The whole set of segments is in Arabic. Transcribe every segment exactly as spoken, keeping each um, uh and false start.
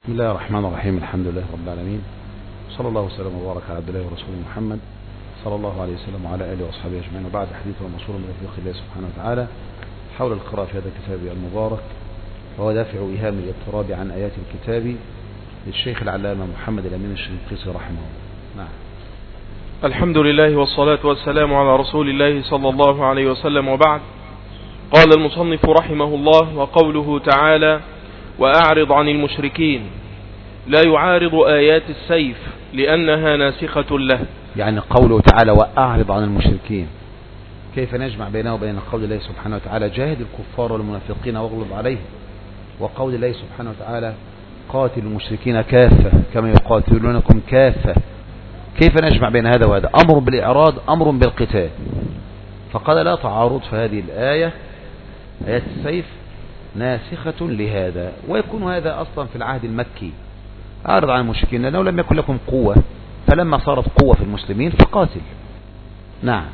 بسم الله الرحمن الرحيم. الحمد لله رب العالمين، صلى الله وسلم وبارك على عبد الله ورسوله محمد صلى الله عليه وسلم وعلى آله وأصحابه أجمعين، وبعد حديث ومشهور من توفيق الله سبحانه وتعالى حول القراءة في هذا الكتاب المبارك، وهو دافع إيهام الاضطراب عن آيات الكتاب للشيخ العلامة محمد الأمين الشنقيطي رحمه الله. نعم. الحمد لله والصلاة والسلام على رسول الله صلى الله عليه وسلم، وبعد. قال المصنف رحمه الله: وقوله تعالى: وأعرض عن المشركين، لا يعارض آيات السيف لأنها ناسخة له. يعني قوله تعالى وأعرض عن المشركين، كيف نجمع بينه وبين قول الله سبحانه وتعالى جاهد الكفار والمنافقين واغلظ عليهم، وقول الله سبحانه وتعالى قاتل المشركين كافة كما يقاتلونكم كافة؟ كيف نجمع بين هذا وهذا؟ أمر بالإعراض أمر بالقتال، فقال لا تعارض، فهذه الآية آيات السيف ناسخة لهذا، ويكون هذا أصلا في العهد المكي. أعرض عن المشركين لأنه لم يكن لكم قوة، فلما صارت قوة في المسلمين فقاتل. نعم.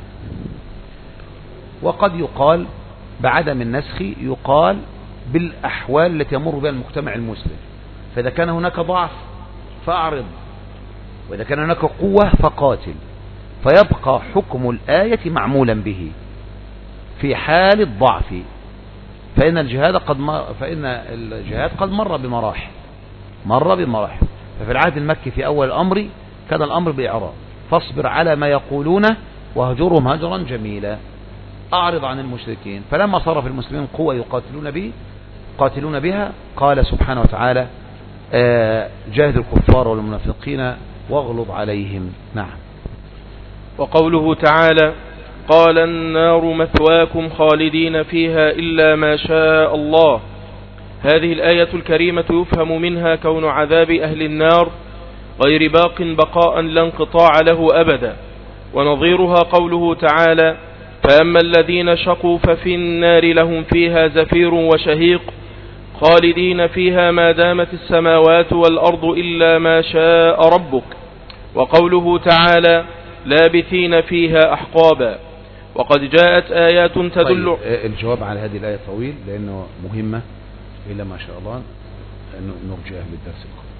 وقد يقال بعدم النسخ يقال بالأحوال التي يمر بها المجتمع المسلم، فإذا كان هناك ضعف فأعرض، وإذا كان هناك قوة فقاتل، فيبقى حكم الآية معمولا به في حال الضعف، فإن الجهاد قد مر فإن الجهاد قد مر بمراحل مر بمراحل ففي العهد المكي في أول الأمر كان الأمر بإعراض، فاصبر على ما يقولون وهجرهم هجرا جميلا. أعرض عن المشركين، فلما صار في المسلمين قوة يقاتلون به قاتلون بها قال سبحانه وتعالى جاهد الكفار والمنافقين واغلظ عليهم. نعم. وقوله تعالى: قال النار مثواكم خالدين فيها إلا ما شاء الله. هذه الآية الكريمة يفهم منها كون عذاب أهل النار غير باق بقاء لا انقطاع له أبدا، ونظيرها قوله تعالى: فأما الذين شقوا ففي النار لهم فيها زفير وشهيق خالدين فيها ما دامت السماوات والأرض إلا ما شاء ربك. وقوله تعالى: لابثين فيها أحقابا. وقد جاءت آيات تدل. طيب، الجواب على هذه الآية طويل لأنه مهمة، إلا ما شاء الله نرجعها للدرس القادم.